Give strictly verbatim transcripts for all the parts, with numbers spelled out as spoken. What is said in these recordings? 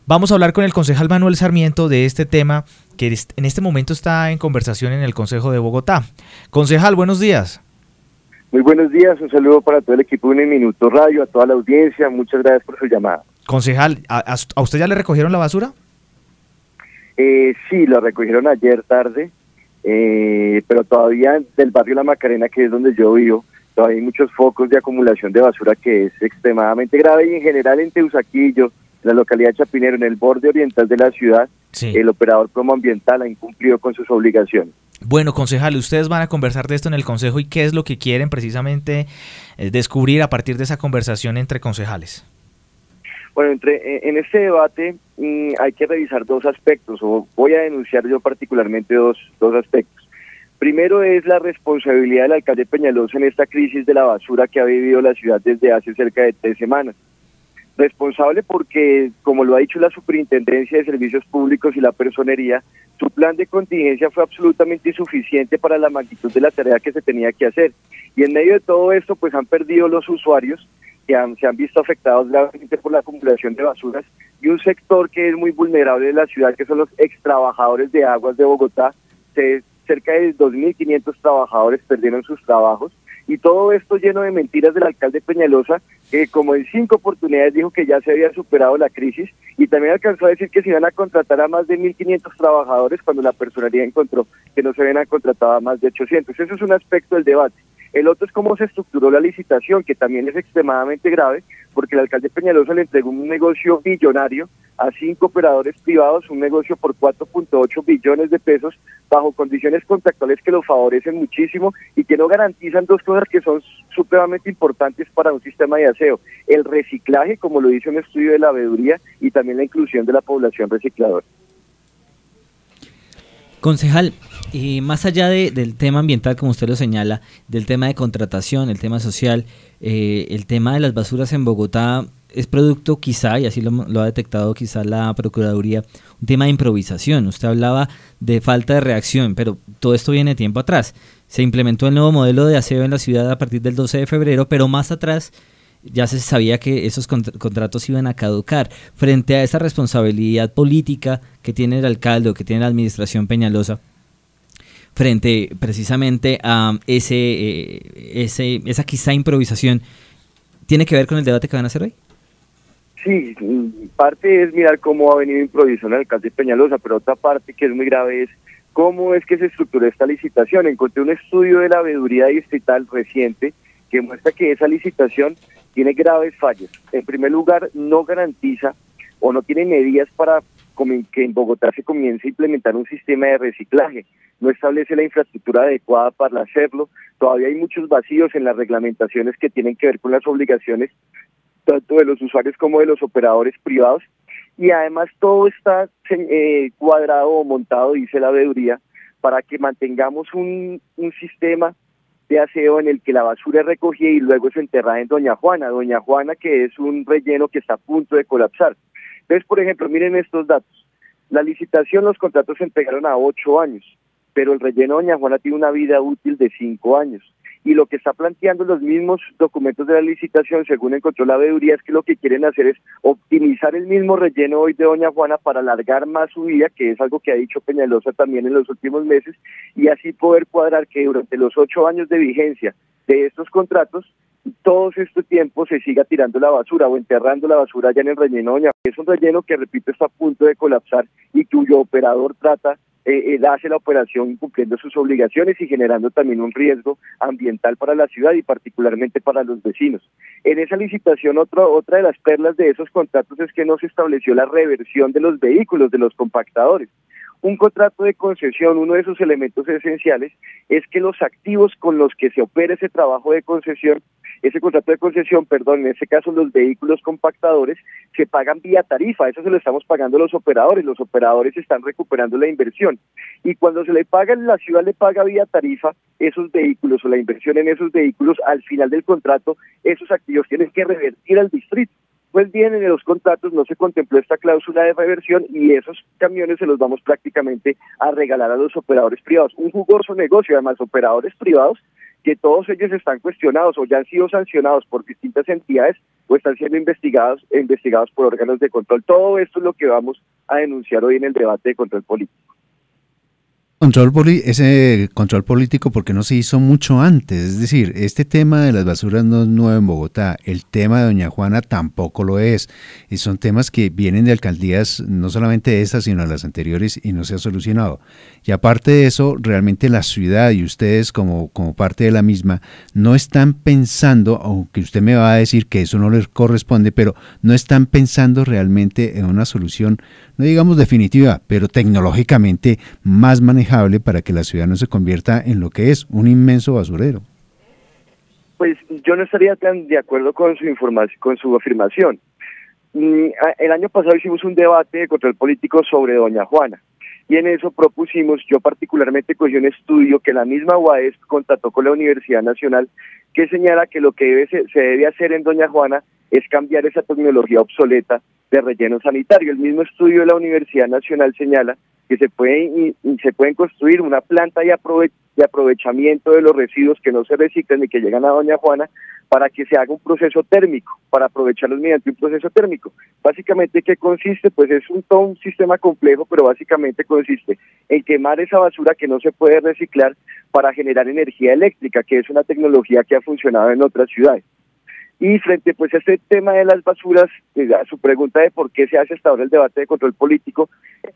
Vamos a hablar con el concejal Manuel Sarmiento de este tema que en este momento está en conversación en el Consejo de Bogotá. Concejal, buenos días. Muy buenos días, un saludo para todo el equipo de Un Minuto Radio, a toda la audiencia, muchas gracias por su llamada. Concejal, ¿a, a usted ya le recogieron la basura? Eh, sí, la recogieron ayer tarde, eh, pero todavía del barrio La Macarena, que es donde yo vivo, todavía hay muchos focos de acumulación de basura que es extremadamente grave, y en general en Teusaquillo, en la localidad de Chapinero, en el borde oriental de la ciudad, sí. El operador promoambiental ha incumplido con sus obligaciones. Bueno, concejal, ustedes van a conversar de esto en el Consejo, y ¿qué es lo que quieren precisamente eh, descubrir a partir de esa conversación entre concejales? Bueno, entre, en este debate mmm, hay que revisar dos aspectos, o voy a denunciar yo particularmente dos, dos aspectos. Primero es la responsabilidad del alcalde Peñalosa en esta crisis de la basura que ha vivido la ciudad desde hace cerca de tres semanas. Responsable porque, como lo ha dicho la Superintendencia de Servicios Públicos y la Personería, su plan de contingencia fue absolutamente insuficiente para la magnitud de la tarea que se tenía que hacer. Y en medio de todo esto, pues han perdido los usuarios, que han, se han visto afectados gravemente por la acumulación de basuras, y un sector que es muy vulnerable de la ciudad, que son los extrabajadores de aguas de Bogotá. Se, cerca de dos mil quinientos trabajadores perdieron sus trabajos, y todo esto lleno de mentiras del alcalde Peñalosa, que como en cinco oportunidades dijo que ya se había superado la crisis, y también alcanzó a decir que se iban a contratar a más de mil quinientos trabajadores cuando la personería encontró que no se habían contratado a más de ochocientos. Eso es un aspecto del debate. El otro es cómo se estructuró la licitación, que también es extremadamente grave, porque el alcalde Peñalosa le entregó un negocio billonario a cinco operadores privados, un negocio por cuatro punto ocho billones de pesos, bajo condiciones contractuales que lo favorecen muchísimo y que no garantizan dos cosas que son supremamente importantes para un sistema de aseo: el reciclaje, como lo dice un estudio de la veeduría, y también la inclusión de la población recicladora. Concejal, y más allá de, del tema ambiental, como usted lo señala, del tema de contratación, el tema social, eh, el tema de las basuras en Bogotá es producto quizá, y así lo, lo ha detectado quizá la Procuraduría, un tema de improvisación. Usted hablaba de falta de reacción, pero todo esto viene de tiempo atrás. Se implementó el nuevo modelo de aseo en la ciudad a partir del doce de febrero, pero más atrás ya se sabía que esos cont- contratos iban a caducar. Frente a esa responsabilidad política que tiene el alcalde o que tiene la administración Peñalosa, frente precisamente a ese, eh, ese esa quizá improvisación, ¿tiene que ver con el debate que van a hacer hoy? Sí, parte es mirar cómo ha venido improvisando el alcalde Peñalosa, pero otra parte que es muy grave es cómo es que se estructuró esta licitación. Encontré un estudio de la veeduría distrital reciente que muestra que esa licitación tiene graves fallos. En primer lugar, no garantiza o no tiene medidas para que en Bogotá se comience a implementar un sistema de reciclaje. No establece la infraestructura adecuada para hacerlo. Todavía hay muchos vacíos en las reglamentaciones que tienen que ver con las obligaciones tanto de los usuarios como de los operadores privados. Y además todo está eh, cuadrado o montado, dice la veeduría, para que mantengamos un, un sistema de aseo en el que la basura es recogida y luego es enterrada en Doña Juana. Doña Juana, que es un relleno que está a punto de colapsar. Entonces, por ejemplo, miren estos datos. La licitación, los contratos se entregaron a ocho años, pero el relleno Doña Juana tiene una vida útil de cinco años. Y lo que está planteando los mismos documentos de la licitación, según encontró la veeduría, es que lo que quieren hacer es optimizar el mismo relleno hoy de Doña Juana para alargar más su vida, que es algo que ha dicho Peñalosa también en los últimos meses, y así poder cuadrar que durante los ocho años de vigencia de estos contratos, todos este tiempo se siga tirando la basura o enterrando la basura allá en el relleno Doña Juana. Es un relleno que, repito, está a punto de colapsar y cuyo operador trata Eh, eh, hace la operación cumpliendo sus obligaciones y generando también un riesgo ambiental para la ciudad y particularmente para los vecinos. En esa licitación, otro, otra de las perlas de esos contratos es que no se estableció la reversión de los vehículos, de los compactadores. Un contrato de concesión, uno de sus elementos esenciales es que los activos con los que se opera ese trabajo de concesión, ese contrato de concesión, perdón, en este caso los vehículos compactadores, se pagan vía tarifa. Eso se lo estamos pagando los operadores, los operadores están recuperando la inversión. Y cuando se le paga, la ciudad le paga vía tarifa esos vehículos o la inversión en esos vehículos, al final del contrato, esos activos tienen que revertir al distrito. Pues bien, en los contratos no se contempló esta cláusula de reversión y esos camiones se los vamos prácticamente a regalar a los operadores privados. Un jugoso negocio, además, operadores privados que todos ellos están cuestionados o ya han sido sancionados por distintas entidades o están siendo investigados, investigados por órganos de control. Todo esto es lo que vamos a denunciar hoy en el debate de control político. Control poli ese control político, porque no se hizo mucho antes, es decir, este tema de las basuras no es nuevo en Bogotá, el tema de Doña Juana tampoco lo es, y son temas que vienen de alcaldías, no solamente de estas, sino de las anteriores, y no se ha solucionado. Y aparte de eso, realmente la ciudad y ustedes como, como parte de la misma, no están pensando, aunque usted me va a decir que eso no les corresponde, pero no están pensando realmente en una solución, no digamos definitiva, pero tecnológicamente más manejable para que la ciudad no se convierta en lo que es, un inmenso basurero. Pues yo no estaría tan de acuerdo con su información, con su afirmación. El año pasado hicimos un debate de control político sobre Doña Juana, y en eso propusimos, yo particularmente cogí un estudio que la misma U A E S contrató con la Universidad Nacional, que señala que lo que debe, se debe hacer en Doña Juana es cambiar esa tecnología obsoleta de relleno sanitario. El mismo estudio de la Universidad Nacional señala que se puede y, y se pueden construir una planta de, aprove de aprovechamiento de los residuos que no se reciclan y que llegan a Doña Juana para que se haga un proceso térmico, para aprovecharlos mediante un proceso térmico. Básicamente, ¿qué consiste? Pues es un, todo un sistema complejo, pero básicamente consiste en quemar esa basura que no se puede reciclar para generar energía eléctrica, que es una tecnología que ha funcionado en otras ciudades. Y frente pues a este tema de las basuras, a su pregunta de por qué se hace hasta ahora el debate de control político,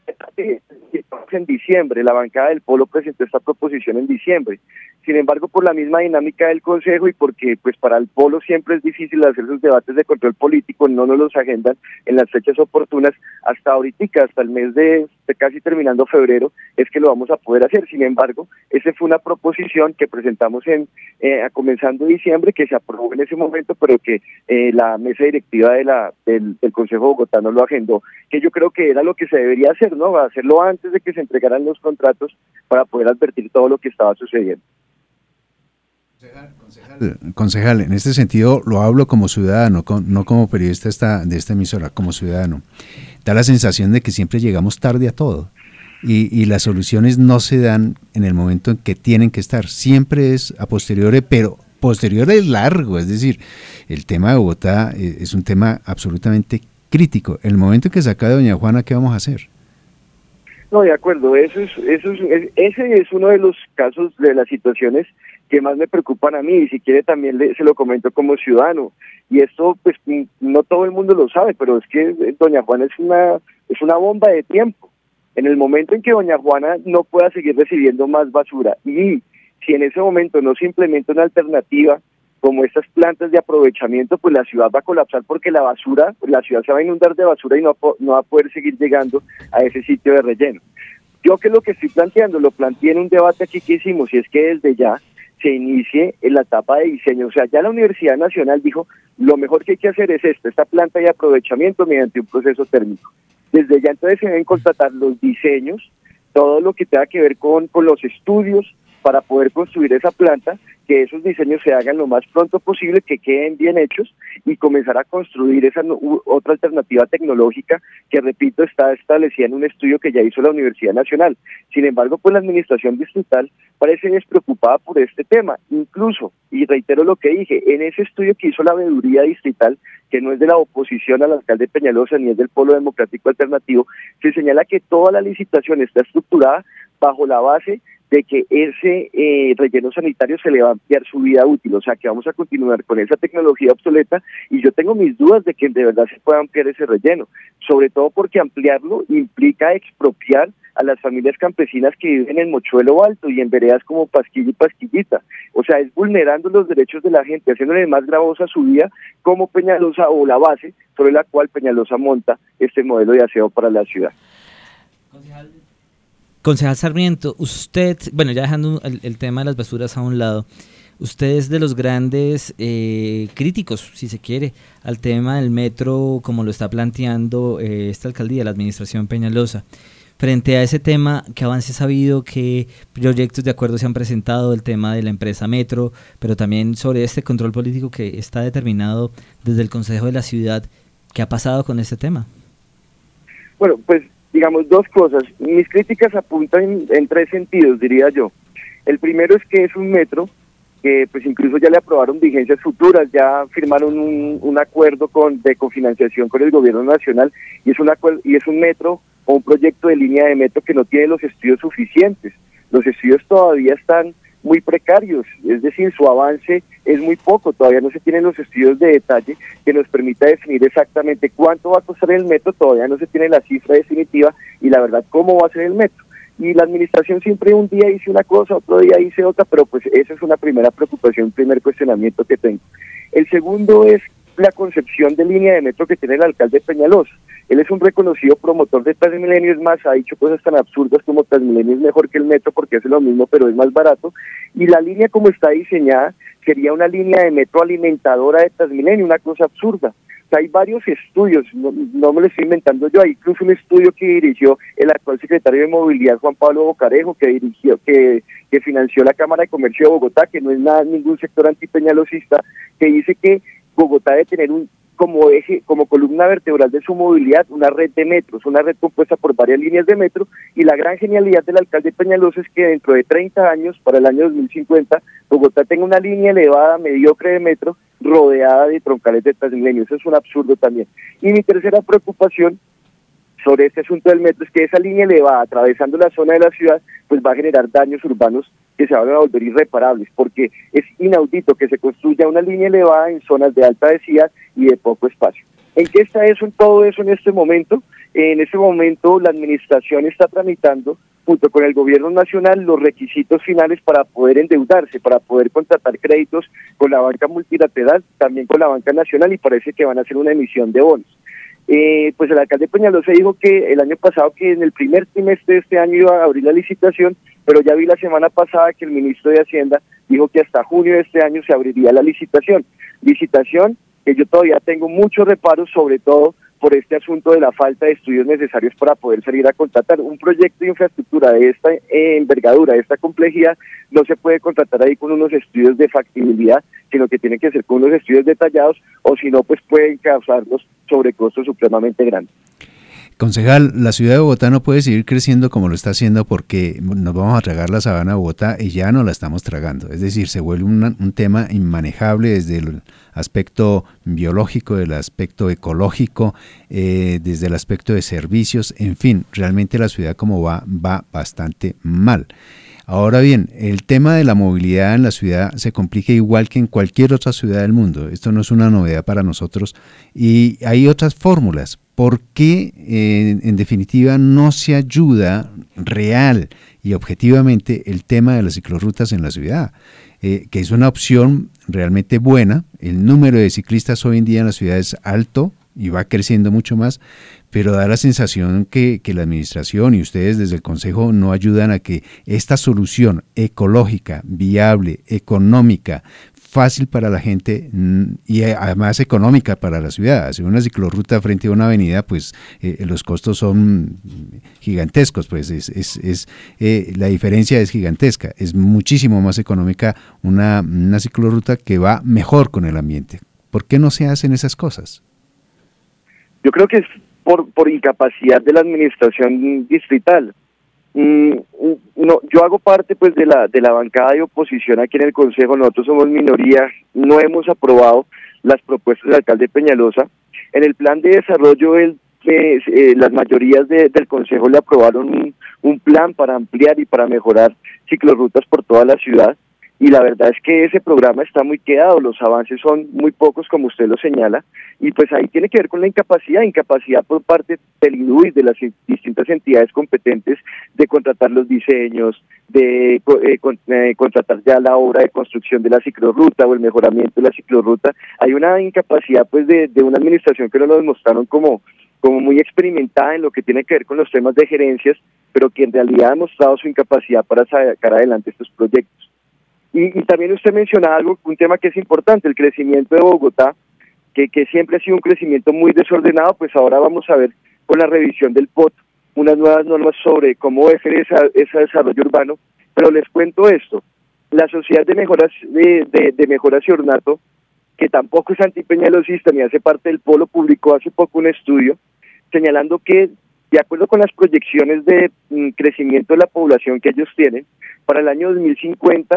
en diciembre, la bancada del Polo presentó esta proposición en diciembre. Sin embargo, por la misma dinámica del Consejo y porque pues para el Polo siempre es difícil hacer sus debates de control político, no nos los agendan en las fechas oportunas, hasta ahorita, hasta el mes de, de casi terminando febrero, es que lo vamos a poder hacer. Sin embargo, esa fue una proposición que presentamos en eh, comenzando diciembre, que se aprobó en ese momento, pero que eh, la mesa directiva de la del, del Consejo Bogotano lo agendó, que yo creo que era lo que se debería hacer, ¿no? Hacerlo antes de que se entregaran los contratos para poder advertir todo lo que estaba sucediendo. Concejal, concejal, en este sentido lo hablo como ciudadano, con, no como periodista esta, de esta emisora, como ciudadano. Da la sensación de que siempre llegamos tarde a todo y, y las soluciones no se dan en el momento en que tienen que estar. Siempre es a posteriori, pero posterior es largo, es decir, el tema de Bogotá es un tema absolutamente crítico. En el momento en que se acabe Doña Juana, ¿qué vamos a hacer? No, de acuerdo, eso es, eso es, ese es uno de los casos de las situaciones que más me preocupan a mí, y si quiere también le, se lo comento como ciudadano, y esto pues no todo el mundo lo sabe, pero es que Doña Juana es una, es una bomba de tiempo. En el momento en que Doña Juana no pueda seguir recibiendo más basura, y si en ese momento no se implementa una alternativa como estas plantas de aprovechamiento, pues la ciudad va a colapsar, porque la basura, la ciudad se va a inundar de basura y no, no va a poder seguir llegando a ese sitio de relleno. Yo que lo que estoy planteando, lo planteé en un debate aquí que hicimos, y es que desde ya se inicie en la etapa de diseño. O sea, ya la Universidad Nacional dijo, lo mejor que hay que hacer es esto, esta planta de aprovechamiento mediante un proceso térmico. Desde ya entonces se deben contratar los diseños, todo lo que tenga que ver con, con los estudios para poder construir esa planta, que esos diseños se hagan lo más pronto posible, que queden bien hechos, y comenzar a construir esa no, u, otra alternativa tecnológica que, repito, está establecida en un estudio que ya hizo la Universidad Nacional. Sin embargo, pues la administración distrital parece despreocupada por este tema. Incluso, y reitero lo que dije, en ese estudio que hizo la veeduría distrital, que no es de la oposición al alcalde Peñalosa ni es del Polo Democrático Alternativo, se señala que toda la licitación está estructurada bajo la base de que ese eh, relleno sanitario se le va a ampliar su vida útil, o sea que vamos a continuar con esa tecnología obsoleta, y yo tengo mis dudas de que de verdad se pueda ampliar ese relleno, sobre todo porque ampliarlo implica expropiar a las familias campesinas que viven en Mochuelo Alto y en veredas como Pasquilla y Pasquillita, o sea, es vulnerando los derechos de la gente, haciéndole más gravosa su vida, como Peñalosa, o la base sobre la cual Peñalosa monta este modelo de aseo para la ciudad. Concejal. Concejal Sarmiento, usted, bueno, ya dejando el, el tema de las basuras a un lado, usted es de los grandes eh, críticos, si se quiere, al tema del metro, como lo está planteando eh, esta alcaldía, la administración Peñalosa. Frente a ese tema, ¿qué avances ha habido? ¿Qué proyectos de acuerdo se han presentado? El tema de la empresa Metro, pero también sobre este control político que está determinado desde el Consejo de la Ciudad. ¿Qué ha pasado con este tema? Bueno, pues digamos dos cosas. Mis críticas apuntan en, en tres sentidos, diría yo. El primero es que es un metro que pues incluso ya le aprobaron vigencias futuras, ya firmaron un, un acuerdo con, de cofinanciación con el gobierno nacional, y es, una, y es un metro o un proyecto de línea de metro que no tiene los estudios suficientes. Los estudios todavía están muy precarios, es decir, su avance es muy poco, todavía no se tienen los estudios de detalle que nos permita definir exactamente cuánto va a costar el metro, todavía no se tiene la cifra definitiva y la verdad cómo va a ser el metro. Y la administración siempre un día dice una cosa, otro día dice otra, pero pues esa es una primera preocupación, un primer cuestionamiento que tengo. El segundo es la concepción de línea de metro que tiene el alcalde Peñalosa. Él es un reconocido promotor de Transmilenio, es más, ha dicho cosas tan absurdas como Transmilenio es mejor que el metro porque hace lo mismo, pero es más barato. Y la línea como está diseñada sería una línea de metro alimentadora de Transmilenio, una cosa absurda. O sea, hay varios estudios, no, no me lo estoy inventando yo, hay incluso un estudio que dirigió el actual secretario de Movilidad, Juan Pablo Bocarejo, que dirigió, que, que financió la Cámara de Comercio de Bogotá, que no es nada, ningún sector antipeñalosista, que dice que Bogotá debe tener un como eje, como columna vertebral de su movilidad, una red de metros, una red compuesta por varias líneas de metro, y la gran genialidad del alcalde Peñalosa es que dentro de treinta años, para el año dos mil cincuenta, Bogotá tenga una línea elevada, mediocre de metro, rodeada de troncales de Transmilenio. Eso es un absurdo también. Y mi tercera preocupación sobre este asunto del metro es que esa línea elevada, atravesando la zona de la ciudad, pues va a generar daños urbanos que se van a volver irreparables, porque es inaudito que se construya una línea elevada en zonas de alta densidad y de poco espacio. ¿En qué está eso, en todo eso en este momento? En este momento la administración está tramitando, junto con el gobierno nacional, los requisitos finales para poder endeudarse, para poder contratar créditos con la banca multilateral, también con la banca nacional, y parece que van a hacer una emisión de bonos. Eh, pues el alcalde Peñalosa dijo que el año pasado, que en el primer trimestre de este año iba a abrir la licitación, pero ya vi la semana pasada que el ministro de Hacienda dijo que hasta junio de este año se abriría la licitación. Licitación que yo todavía tengo muchos reparos, sobre todo por este asunto de la falta de estudios necesarios para poder salir a contratar. Un proyecto de infraestructura de esta eh, envergadura, de esta complejidad, no se puede contratar ahí con unos estudios de factibilidad, sino que tiene que ser con unos estudios detallados, o si no, pues pueden causarnos sobrecostos supremamente grandes. Concejal, la ciudad de Bogotá no puede seguir creciendo como lo está haciendo porque nos vamos a tragar la sabana de Bogotá y ya no la estamos tragando. Es decir, se vuelve una, un tema inmanejable desde el aspecto biológico, del aspecto ecológico, eh, desde el aspecto de servicios, en fin, realmente la ciudad como va, va bastante mal. Ahora bien, el tema de la movilidad en la ciudad se complica igual que en cualquier otra ciudad del mundo. Esto no es una novedad para nosotros y hay otras fórmulas. ¿Por qué, eh, en definitiva, no se ayuda real y objetivamente el tema de las ciclorrutas en la ciudad? Eh, que es una opción realmente buena. El número de ciclistas hoy en día en la ciudad es alto y va creciendo mucho más, pero da la sensación que, que la administración y ustedes desde el Consejo no ayudan a que esta solución ecológica, viable, económica, fácil para la gente y además económica para la ciudad. Hacer una ciclorruta frente a una avenida, pues eh, los costos son gigantescos, pues es, es, es eh, la diferencia es gigantesca. Es muchísimo más económica una, una ciclorruta que va mejor con el ambiente. ¿Por qué no se hacen esas cosas? Yo creo que es por, por incapacidad de la administración distrital. Mm, no, yo hago parte pues de la de la bancada de oposición aquí en el Consejo. Nosotros somos minoría, no hemos aprobado las propuestas del alcalde Peñalosa. En el plan de desarrollo el, eh, eh, las mayorías de, del Consejo le aprobaron un, un plan para ampliar y para mejorar ciclorrutas por toda la ciudad, y la verdad es que ese programa está muy quedado, los avances son muy pocos como usted lo señala, y pues ahí tiene que ver con la incapacidad, incapacidad por parte del I D U y de las distintas entidades competentes de contratar los diseños, de eh, con, eh, contratar ya la obra de construcción de la ciclorruta o el mejoramiento de la ciclorruta. Hay una incapacidad pues de, de una administración que no nos mostraron como, como muy experimentada en lo que tiene que ver con los temas de gerencias, pero que en realidad ha mostrado su incapacidad para sacar adelante estos proyectos. Y, y también usted mencionaba algo, un tema que es importante, el crecimiento de Bogotá, que, que siempre ha sido un crecimiento muy desordenado. Pues ahora vamos a ver con la revisión del P O T unas nuevas normas sobre cómo debe ser esa, ese desarrollo urbano. Pero les cuento esto, la Sociedad de Mejoras de, de, de Mejoras y Ornato, que tampoco es antipeñalosista ni hace parte del Polo, publicó hace poco un estudio señalando que, de acuerdo con las proyecciones de mm, crecimiento de la población que ellos tienen, para el año dos mil cincuenta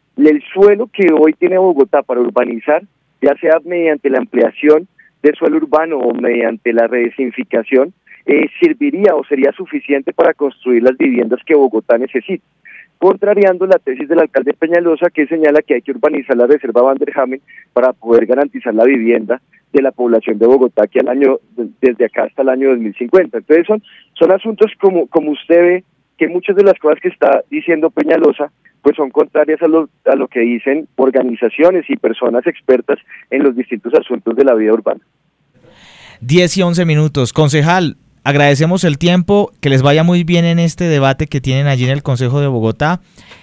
el suelo que hoy tiene Bogotá para urbanizar, ya sea mediante la ampliación de suelo urbano o mediante la redensificación, eh, serviría o sería suficiente para construir las viviendas que Bogotá necesita, contrariando la tesis del alcalde Peñalosa, que señala que hay que urbanizar la reserva Van der Hamen para poder garantizar la vivienda de la población de Bogotá que al año, desde acá hasta el año dos mil cincuenta. Entonces son, son asuntos como, como usted ve, que muchas de las cosas que está diciendo Peñalosa pues son contrarias a lo, a lo que dicen organizaciones y personas expertas en los distintos asuntos de la vida urbana. diez y once minutos. Concejal, agradecemos el tiempo, que les vaya muy bien en este debate que tienen allí en el Consejo de Bogotá